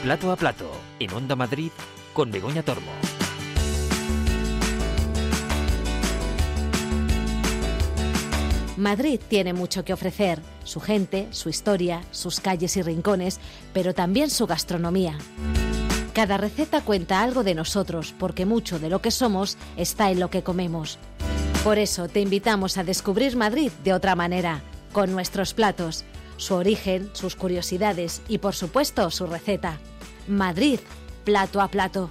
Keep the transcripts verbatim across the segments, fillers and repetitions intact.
Plato a Plato, en Onda Madrid, con Begoña Tormo. Madrid tiene mucho que ofrecer, su gente, su historia, sus calles y rincones, pero también su gastronomía. Cada receta cuenta algo de nosotros, porque mucho de lo que somos está en lo que comemos. Por eso te invitamos a descubrir Madrid de otra manera, con nuestros platos, su origen, sus curiosidades y, por supuesto, su receta. Madrid, plato a plato.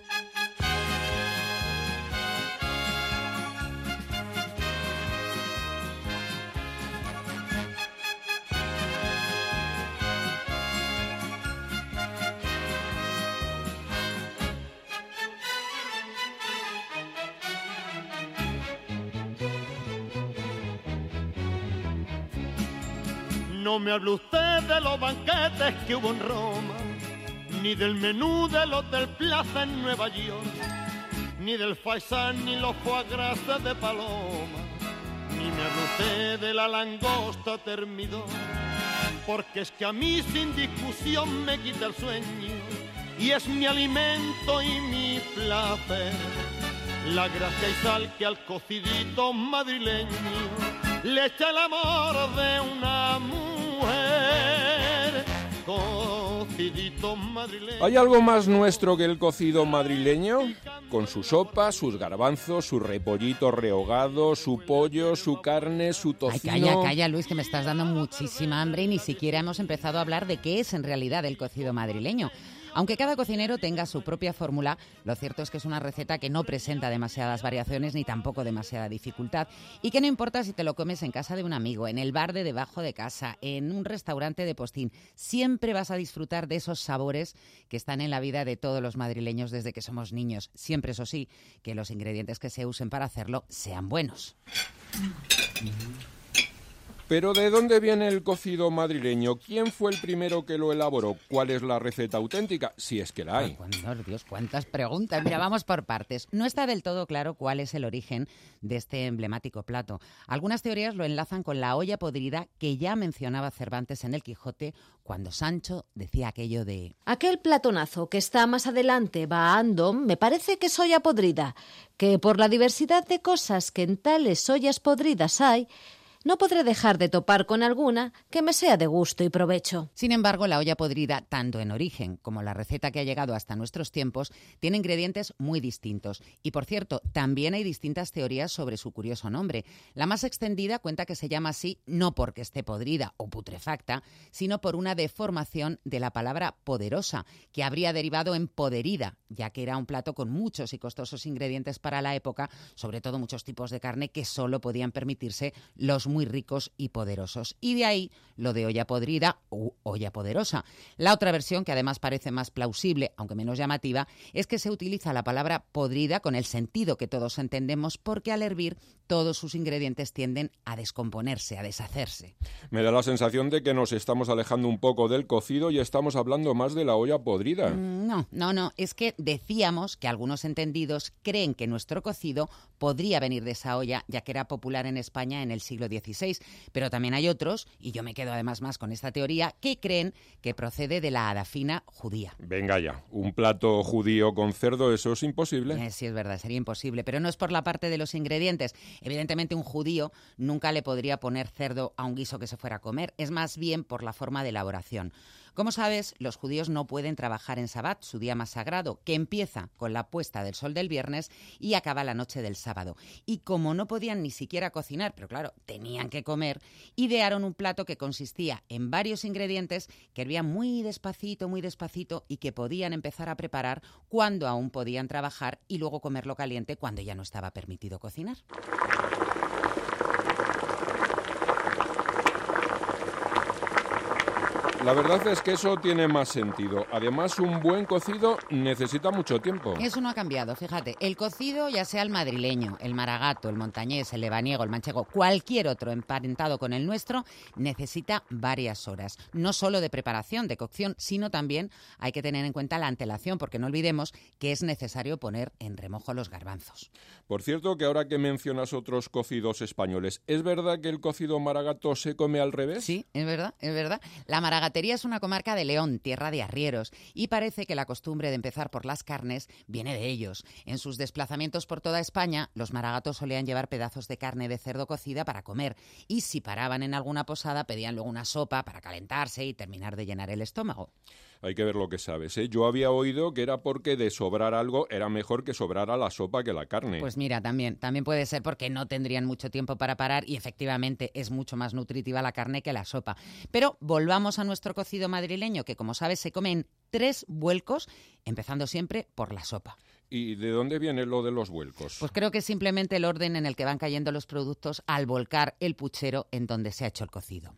No me hable usted de los banquetes que hubo en Roma, ni del menú del Hotel Plaza en Nueva York, ni del faisán ni los foie gras de paloma, ni me hable usted de la langosta termidor, porque es que a mí sin discusión me quita el sueño y es mi alimento y mi placer. La gracia y sal que al cocidito madrileño le echa el amor de una mujer. Cocidito madrileño. ¿Hay algo más nuestro que el cocido madrileño? Con su sopa, sus garbanzos, su repollito rehogado, su pollo, su carne, su tocino... Ay, calla, calla, Luis, que me estás dando muchísima hambre y ni siquiera hemos empezado a hablar de qué es en realidad el cocido madrileño. Aunque cada cocinero tenga su propia fórmula, lo cierto es que es una receta que no presenta demasiadas variaciones ni tampoco demasiada dificultad y que no importa si te lo comes en casa de un amigo, en el bar de debajo de casa, en un restaurante de postín, siempre vas a disfrutar de esos sabores que están en la vida de todos los madrileños desde que somos niños. Siempre, eso sí, que los ingredientes que se usen para hacerlo sean buenos. ¿Pero de dónde viene el cocido madrileño? ¿Quién fue el primero que lo elaboró? ¿Cuál es la receta auténtica? Si es que la hay. Ay, Dios, cuántas preguntas. Mira, vamos por partes. No está del todo claro cuál es el origen de este emblemático plato. Algunas teorías lo enlazan con la olla podrida que ya mencionaba Cervantes en El Quijote cuando Sancho decía aquello de... Aquel platonazo que está más adelante va ando, me parece que es olla podrida, que por la diversidad de cosas que en tales ollas podridas hay... no podré dejar de topar con alguna que me sea de gusto y provecho. Sin embargo, la olla podrida, tanto en origen como la receta que ha llegado hasta nuestros tiempos, tiene ingredientes muy distintos. Y, por cierto, también hay distintas teorías sobre su curioso nombre. La más extendida cuenta que se llama así no porque esté podrida o putrefacta, sino por una deformación de la palabra poderosa, que habría derivado en poderida, ya que era un plato con muchos y costosos ingredientes para la época, sobre todo muchos tipos de carne que solo podían permitirse los muy ricos y poderosos. Y de ahí lo de olla podrida u olla poderosa. La otra versión, que además parece más plausible, aunque menos llamativa, es que se utiliza la palabra podrida con el sentido que todos entendemos, porque al hervir todos sus ingredientes tienden a descomponerse, a deshacerse. Me da la sensación de que nos estamos alejando un poco del cocido y estamos hablando más de la olla podrida. Mm, no, no, no. Es que decíamos que algunos entendidos creen que nuestro cocido podría venir de esa olla, ya que era popular en España en el siglo dieciséis. Pero también hay otros, y yo me quedo además más con esta teoría, que creen que procede de la adafina judía. Venga ya, un plato judío con cerdo, eso es imposible. Eh, sí, es verdad, sería imposible, pero no es por la parte de los ingredientes. Evidentemente un judío nunca le podría poner cerdo a un guiso que se fuera a comer, es más bien por la forma de elaboración. Como sabes, los judíos no pueden trabajar en Sabbat, su día más sagrado, que empieza con la puesta del sol del viernes y acaba la noche del sábado. Y como no podían ni siquiera cocinar, pero claro, tenían que comer, idearon un plato que consistía en varios ingredientes que hervían muy despacito, muy despacito y que podían empezar a preparar cuando aún podían trabajar y luego comerlo caliente cuando ya no estaba permitido cocinar. La verdad es que eso tiene más sentido. Además, un buen cocido necesita mucho tiempo. Eso no ha cambiado, fíjate. El cocido, ya sea el madrileño, el maragato, el montañés, el lebaniego, el manchego, cualquier otro emparentado con el nuestro, necesita varias horas. No solo de preparación, de cocción, sino también hay que tener en cuenta la antelación, porque no olvidemos que es necesario poner en remojo los garbanzos. Por cierto, que ahora que mencionas otros cocidos españoles, ¿es verdad que el cocido maragato se come al revés? Sí, es verdad, es verdad. La maragato Batería es una comarca de León, tierra de arrieros, y parece que la costumbre de empezar por las carnes viene de ellos. En sus desplazamientos por toda España, los maragatos solían llevar pedazos de carne de cerdo cocida para comer, y si paraban en alguna posada pedían luego una sopa para calentarse y terminar de llenar el estómago. Hay que ver lo que sabes, ¿eh? Yo había oído que era porque de sobrar algo era mejor que sobrara la sopa que la carne. Pues mira, también, también puede ser porque no tendrían mucho tiempo para parar y efectivamente es mucho más nutritiva la carne que la sopa. Pero volvamos a nuestro cocido madrileño, que como sabes se come en tres vuelcos, empezando siempre por la sopa. ¿Y de dónde viene lo de los vuelcos? Pues creo que es simplemente el orden en el que van cayendo los productos al volcar el puchero en donde se ha hecho el cocido.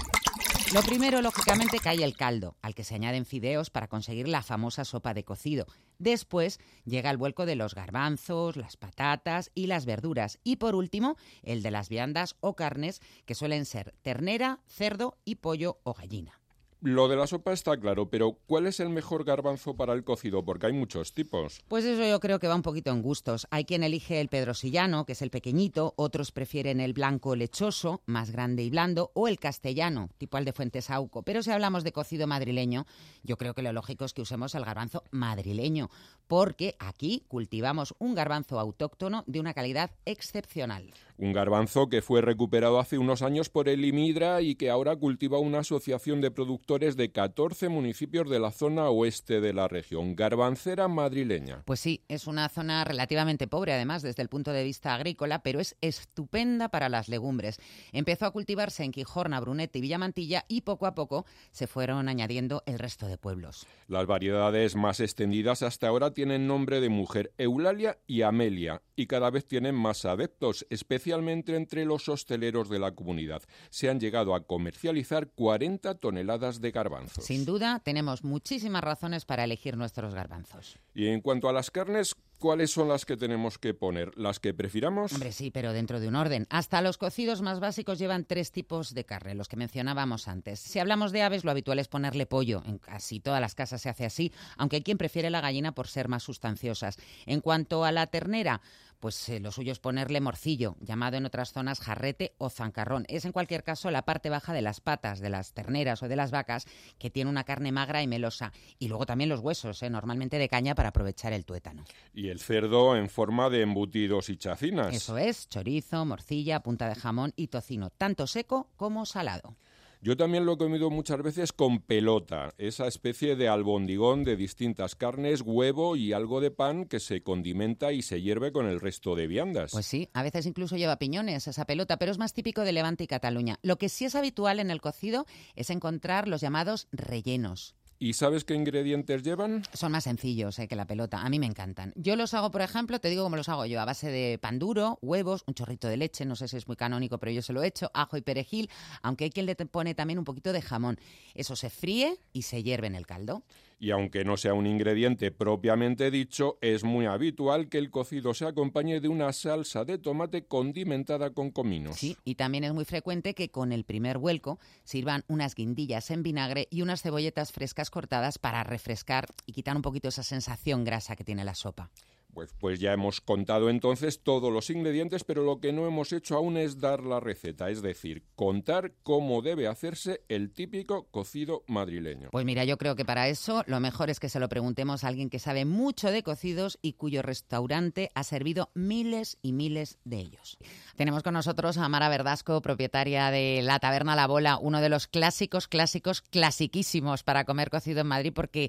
Lo primero, lógicamente, cae el caldo, al que se añaden fideos para conseguir la famosa sopa de cocido. Después llega el vuelco de los garbanzos, las patatas y las verduras. Y por último, el de las viandas o carnes, que suelen ser ternera, cerdo y pollo o gallina. Lo de la sopa está claro, pero ¿cuál es el mejor garbanzo para el cocido? Porque hay muchos tipos. Pues eso yo creo que va un poquito en gustos. Hay quien elige el pedrosillano, que es el pequeñito, otros prefieren el blanco lechoso, más grande y blando, o el castellano, tipo el de Fuentesauco. Pero si hablamos de cocido madrileño, yo creo que lo lógico es que usemos el garbanzo madrileño, porque aquí cultivamos un garbanzo autóctono de una calidad excepcional. Un garbanzo que fue recuperado hace unos años por el IMIDRA y que ahora cultiva una asociación de productores de catorce municipios de la zona oeste de la región, garbancera madrileña. Pues sí, es una zona relativamente pobre además desde el punto de vista agrícola, pero es estupenda para las legumbres. Empezó a cultivarse en Quijorna, Brunete y Villamantilla y poco a poco se fueron añadiendo el resto de pueblos. Las variedades más extendidas hasta ahora tienen nombre de mujer, Eulalia y Amelia, y cada vez tienen más adeptos, especialmente entre los hosteleros de la comunidad. Se han llegado a comercializar cuarenta toneladas de garbanzos. Sin duda, tenemos muchísimas razones para elegir nuestros garbanzos. Y en cuanto a las carnes, ¿cuáles son las que tenemos que poner? ¿Las que prefiramos? Hombre, sí, pero dentro de un orden. Hasta los cocidos más básicos llevan tres tipos de carne, los que mencionábamos antes. Si hablamos de aves, lo habitual es ponerle pollo. En casi todas las casas se hace así, aunque hay quien prefiere la gallina por ser más sustanciosas. En cuanto a la ternera, pues eh, lo suyo es ponerle morcillo, llamado en otras zonas jarrete o zancarrón. Es en cualquier caso la parte baja de las patas de las terneras o de las vacas, que tiene una carne magra y melosa. Y luego también los huesos, eh, normalmente de caña para aprovechar el tuétano. Y el cerdo en forma de embutidos y chacinas. Eso es, chorizo, morcilla, punta de jamón y tocino, tanto seco como salado. Yo también lo he comido muchas veces con pelota, esa especie de albondigón de distintas carnes, huevo y algo de pan que se condimenta y se hierve con el resto de viandas. Pues sí, a veces incluso lleva piñones esa pelota, pero es más típico de Levante y Cataluña. Lo que sí es habitual en el cocido es encontrar los llamados rellenos. ¿Y sabes qué ingredientes llevan? Son más sencillos eh, que la pelota. A mí me encantan. Yo los hago, por ejemplo, te digo cómo los hago yo, a base de pan duro, huevos, un chorrito de leche, no sé si es muy canónico, pero yo se lo he hecho, ajo y perejil, aunque hay quien le pone también un poquito de jamón. Eso se fríe y se hierve en el caldo. Y aunque no sea un ingrediente propiamente dicho, es muy habitual que el cocido se acompañe de una salsa de tomate condimentada con cominos. Sí, y también es muy frecuente que con el primer vuelco sirvan unas guindillas en vinagre y unas cebolletas frescas cortadas para refrescar y quitar un poquito esa sensación grasa que tiene la sopa. Pues, pues ya hemos contado entonces todos los ingredientes, pero lo que no hemos hecho aún es dar la receta, es decir, contar cómo debe hacerse el típico cocido madrileño. Pues mira, yo creo que para eso lo mejor es que se lo preguntemos a alguien que sabe mucho de cocidos y cuyo restaurante ha servido miles y miles de ellos. Tenemos con nosotros a Mara Verdasco, propietaria de la Taberna La Bola, uno de los clásicos, clásicos, clasiquísimos para comer cocido en Madrid, porque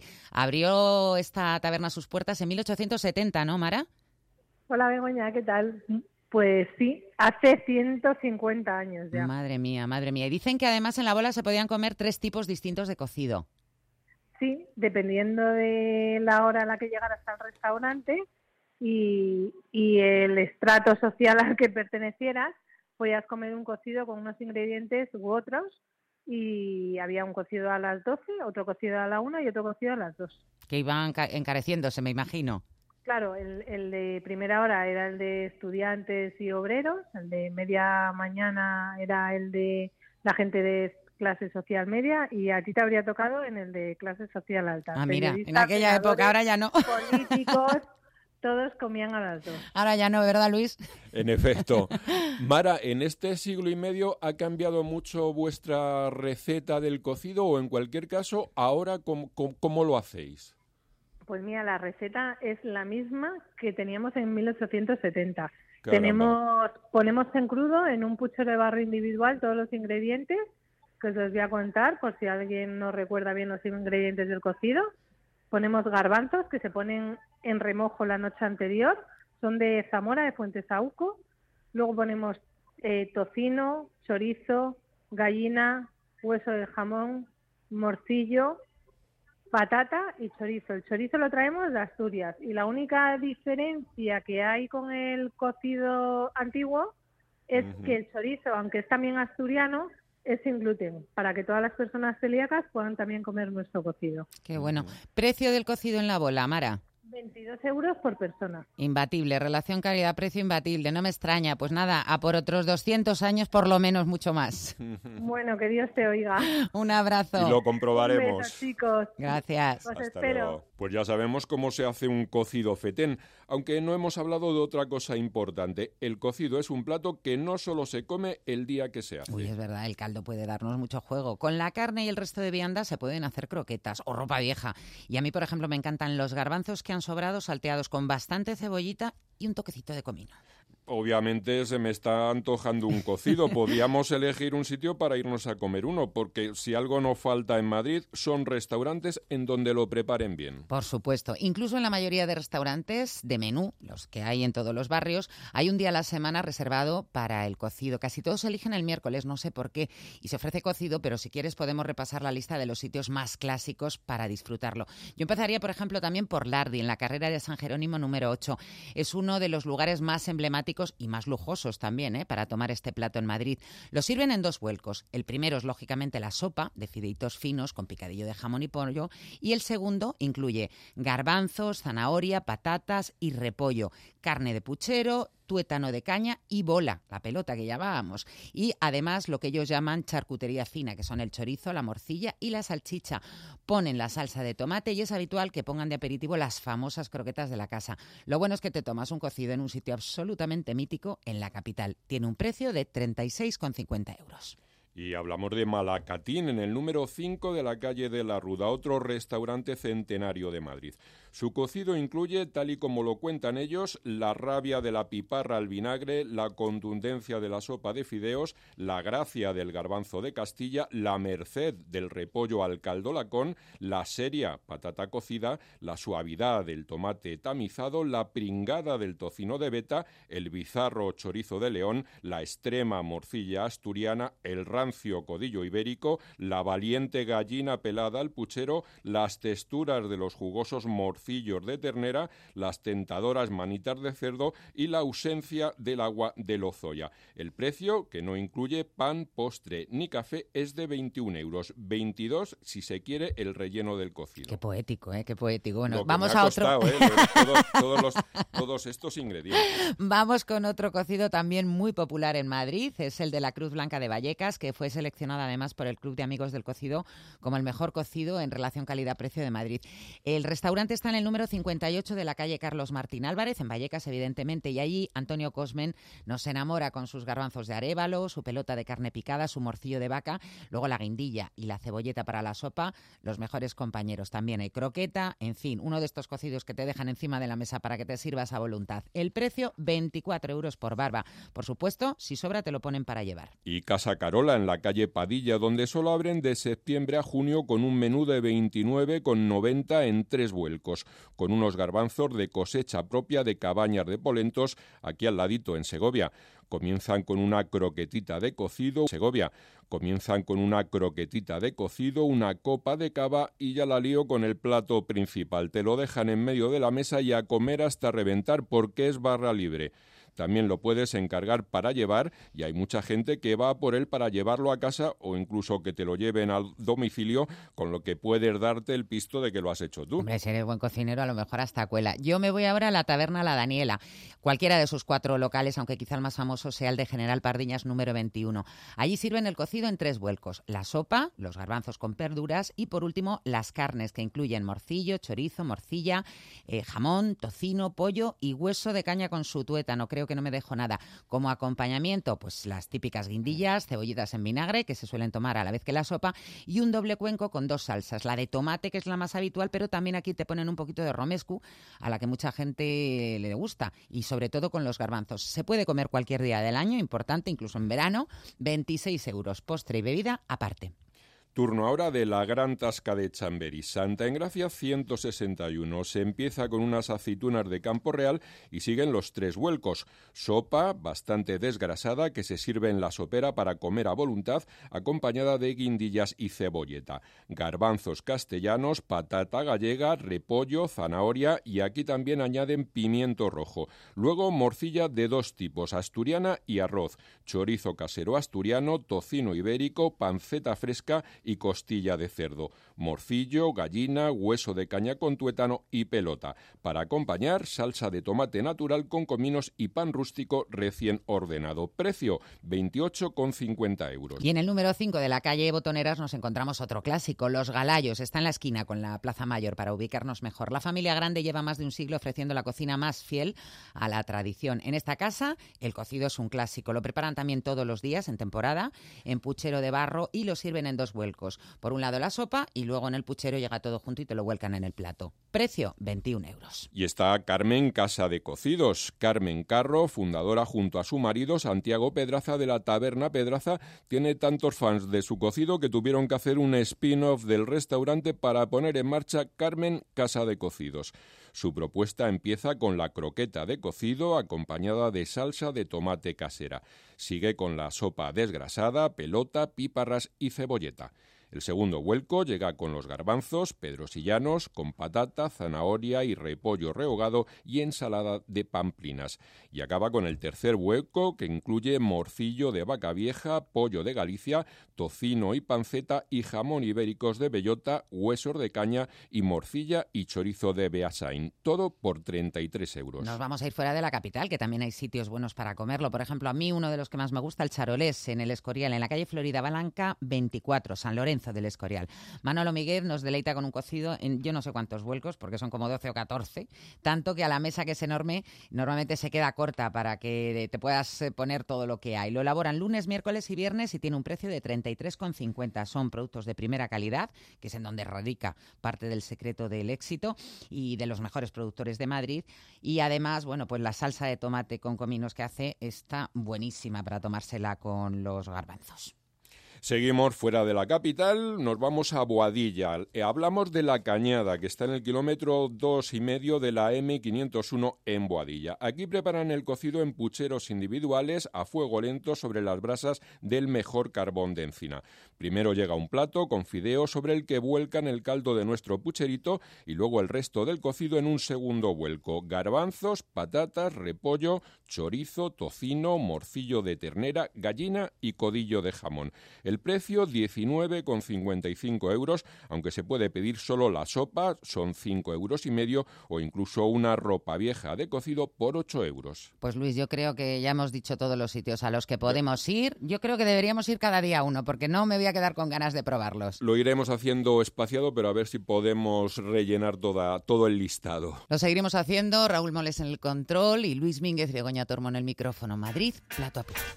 abrió esta taberna sus puertas en mil ochocientos setenta, ¿no, Mara? Hola, Begoña, ¿qué tal? Pues sí, hace ciento cincuenta años ya. Madre mía, madre mía. Y dicen que además en La Bola se podían comer tres tipos distintos de cocido. Sí, dependiendo de la hora a la que llegaras al restaurante y, y el estrato social al que pertenecieras, podías comer un cocido con unos ingredientes u otros, y había un cocido a las doce, otro cocido a la una y otro cocido a las dos. Que iban encareciéndose, me imagino. Claro, el, el de primera hora era el de estudiantes y obreros, el de media mañana era el de la gente de clase social media, y a ti te habría tocado en el de clase social alta. Ah, mira, en aquella época, ahora ya no. Políticos, todos comían a las dos. Ahora ya no, ¿verdad, Luis? En efecto. Mara, ¿en este siglo y medio ha cambiado mucho vuestra receta del cocido o en cualquier caso, ahora cómo, cómo, cómo lo hacéis? Pues mira, la receta es la misma que teníamos en mil ochocientos setenta. Caramba. Tenemos, ponemos en crudo en un puchero de barro individual todos los ingredientes, que os los voy a contar por si alguien no recuerda bien los ingredientes del cocido. Ponemos garbanzos que se ponen en remojo la noche anterior, son de Zamora, de Fuentesauco. Luego ponemos eh, tocino, chorizo, gallina, hueso de jamón, morcillo, patata y chorizo. El chorizo lo traemos de Asturias y la única diferencia que hay con el cocido antiguo es uh-huh. que el chorizo, aunque es también asturiano, es sin gluten, para que todas las personas celíacas puedan también comer nuestro cocido. Qué bueno. ¿Precio del cocido en la bola, Mara? veintidós euros por persona. Imbatible, relación calidad-precio imbatible, no me extraña. Pues nada, a por otros doscientos años, por lo menos, mucho más. Bueno, que Dios te oiga. Un abrazo. Y lo comprobaremos. Un beso, chicos. Gracias. Os Hasta espero. Luego. Pues ya sabemos cómo se hace un cocido fetén, aunque no hemos hablado de otra cosa importante. El cocido es un plato que no solo se come el día que se hace. Uy, es verdad, el caldo puede darnos mucho juego. Con la carne y el resto de viandas se pueden hacer croquetas o ropa vieja. Y a mí, por ejemplo, me encantan los garbanzos que han sobrado salteados con bastante cebollita y un toquecito de comino. Obviamente se me está antojando un cocido. Podríamos elegir un sitio para irnos a comer uno, porque si algo no falta en Madrid son restaurantes en donde lo preparen bien. Por supuesto. Incluso en la mayoría de restaurantes de menú, los que hay en todos los barrios, hay un día a la semana reservado para el cocido. Casi todos eligen el miércoles, no sé por qué, y se ofrece cocido, pero si quieres podemos repasar la lista de los sitios más clásicos para disfrutarlo. Yo empezaría, por ejemplo, también por Lardi, en la carrera de San Jerónimo número ocho. Es uno de los lugares más emblemáticos y más lujosos también, ¿eh? para tomar este plato en Madrid. Lo sirven en dos vuelcos. El primero es, lógicamente, la sopa de fideitos finos con picadillo de jamón y pollo, y el segundo incluye garbanzos, zanahoria, patatas y repollo, carne de puchero, tuétano de caña y bola, la pelota que llamábamos. Y además lo que ellos llaman charcutería fina, que son el chorizo, la morcilla y la salchicha. Ponen la salsa de tomate y es habitual que pongan de aperitivo las famosas croquetas de la casa. Lo bueno es que te tomas un cocido en un sitio absolutamente mítico en la capital. Tiene un precio de treinta y seis con cincuenta euros. Y hablamos de Malacatín, en el número cinco de la calle de la Ruda, otro restaurante centenario de Madrid. Su cocido incluye, tal y como lo cuentan ellos, la rabia de la piparra al vinagre, la contundencia de la sopa de fideos, la gracia del garbanzo de Castilla, la merced del repollo al caldo lacón, la seria patata cocida, la suavidad del tomate tamizado, la pringada del tocino de Beta, el bizarro chorizo de León, la extrema morcilla asturiana, el rancio codillo ibérico, la valiente gallina pelada al puchero, las texturas de los jugosos morcillos de ternera, las tentadoras manitas de cerdo y la ausencia del agua de lozoya. El precio, que no incluye pan, postre ni café, es de veintiún euros, veintidós si se quiere el relleno del cocido. Qué poético, ¿eh? Qué poético. Bueno, Lo que vamos me ha a costado, otro. ¿eh? todos, todos, los, todos estos ingredientes. Vamos con otro cocido también muy popular en Madrid, es el de la Cruz Blanca de Vallecas, que fue seleccionado además por el Club de Amigos del Cocido como el mejor cocido en relación calidad-precio de Madrid. El restaurante está en el número cincuenta y ocho de la calle Carlos Martín Álvarez, en Vallecas, evidentemente, y allí Antonio Cosmen nos enamora con sus garbanzos de arévalo, su pelota de carne picada, su morcillo de vaca, luego la guindilla y la cebolleta para la sopa, los mejores compañeros. También hay croqueta, en fin, uno de estos cocidos que te dejan encima de la mesa para que te sirvas a voluntad. El precio, veinticuatro euros por barba. Por supuesto, si sobra te lo ponen para llevar. Y Casa Carola, en la calle Padilla, donde solo abren de septiembre a junio con un menú de veintinueve con noventa en tres vuelcos, con unos garbanzos de cosecha propia de Cabañas de Polentos, aquí al ladito en Segovia. Comienzan con una croquetita de cocido, Segovia. Comienzan con una croquetita de cocido, una copa de cava y ya la lío con el plato principal. Te lo dejan en medio de la mesa y a comer hasta reventar porque es barra libre. También lo puedes encargar para llevar y hay mucha gente que va por él para llevarlo a casa o incluso que te lo lleven al domicilio, con lo que puedes darte el pisto de que lo has hecho tú. Hombre, si eres buen cocinero, a lo mejor hasta cuela. Yo me voy ahora a la taberna La Daniela, cualquiera de sus cuatro locales, aunque quizá el más famoso sea el de General Pardiñas número veintiuno. Allí sirven el cocido en tres vuelcos: la sopa, los garbanzos con verduras y, por último, las carnes, que incluyen morcillo, chorizo, morcilla, eh, jamón, tocino, pollo y hueso de caña con su tuétano. Creo que no me dejo nada. Como acompañamiento, pues las típicas guindillas, cebollitas en vinagre, que se suelen tomar a la vez que la sopa, y un doble cuenco con dos salsas. La de tomate, que es la más habitual, pero también aquí te ponen un poquito de romescu, a la que mucha gente le gusta, y sobre todo con los garbanzos. Se puede comer cualquier día del año, importante, incluso en verano. veintiséis euros, postre y bebida aparte. Turno ahora de la Gran Tasca de Chamberí. Santa Engracia ciento sesenta y uno. Se empieza con unas aceitunas de Campo Real y siguen los tres vuelcos. Sopa bastante desgrasada que se sirve en la sopera para comer a voluntad, acompañada de guindillas y cebolleta. Garbanzos castellanos, patata gallega, repollo, zanahoria y aquí también añaden pimiento rojo. Luego morcilla de dos tipos, asturiana y arroz. Chorizo casero asturiano, tocino ibérico, panceta fresca y costilla de cerdo, morcillo, gallina, hueso de caña con tuétano y pelota. Para acompañar, salsa de tomate natural con cominos y pan rústico recién ordenado. Precio, veintiocho con cincuenta euros. Y en el número cinco de la calle Botoneras nos encontramos otro clásico, Los Galayos. Está en la esquina con la Plaza Mayor para ubicarnos mejor. La familia Grande lleva más de un siglo ofreciendo la cocina más fiel a la tradición. En esta casa, el cocido es un clásico. Lo preparan también todos los días en temporada, en puchero de barro, y lo sirven en dos vuelcos. Por un lado la sopa y luego en el puchero llega todo junto y te lo vuelcan en el plato. Precio, veintiún euros. Y está Carmen Casa de Cocidos. Carmen Carro, fundadora junto a su marido Santiago Pedraza de la Taberna Pedraza, tiene tantos fans de su cocido que tuvieron que hacer un spin-off del restaurante para poner en marcha Carmen Casa de Cocidos. Su propuesta empieza con la croqueta de cocido acompañada de salsa de tomate casera. Sigue con la sopa desgrasada, pelota, píparras y cebolleta. El segundo vuelco llega con los garbanzos pedrosillanos, con patata, zanahoria y repollo rehogado y ensalada de pamplinas. Y acaba con el tercer vuelco, que incluye morcillo de vaca vieja, pollo de Galicia, tocino y panceta y jamón ibéricos de bellota, huesos de caña y morcilla y chorizo de Beasain. Todo por treinta y tres euros. Nos vamos a ir fuera de la capital, que también hay sitios buenos para comerlo. Por ejemplo, a mí uno de los que más me gusta, el Charolés, en el Escorial, en la calle Florida Blanca veinticuatro, San Lorenzo del Escorial. Manolo Miguel nos deleita con un cocido en yo no sé cuántos vuelcos, porque son como doce o catorce, tanto que a la mesa, que es enorme, normalmente se queda corta para que te puedas poner todo lo que hay. Lo elaboran lunes, miércoles y viernes y tiene un precio de treinta y tres con cincuenta. Son productos de primera calidad, que es en donde radica parte del secreto del éxito y de los mejores productores de Madrid. Y además, bueno, pues la salsa de tomate con cominos que hace está buenísima para tomársela con los garbanzos. Seguimos fuera de la capital, nos vamos a Boadilla. Eh, hablamos de La Cañada, que está en el kilómetro dos y medio de la eme quinientos uno en Boadilla. Aquí preparan el cocido en pucheros individuales a fuego lento sobre las brasas del mejor carbón de encina. Primero llega un plato con fideo sobre el que vuelcan el caldo de nuestro pucherito y luego el resto del cocido en un segundo vuelco. Garbanzos, patatas, repollo, chorizo, tocino, morcillo de ternera, gallina y codillo de jamón. El precio, diecinueve con cincuenta y cinco euros, aunque se puede pedir solo la sopa, son cinco euros y medio, o incluso una ropa vieja de cocido por ocho euros. Pues Luis, yo creo que ya hemos dicho todos los sitios a los que podemos ir. Yo creo que deberíamos ir cada día uno, porque no me voy a quedar con ganas de probarlos. Lo iremos haciendo espaciado, pero a ver si podemos rellenar toda, todo el listado. Lo seguiremos haciendo. Raúl Moles en el control y Luis Mínguez y Begoña Tormo en el micrófono. Madrid, plato a plato.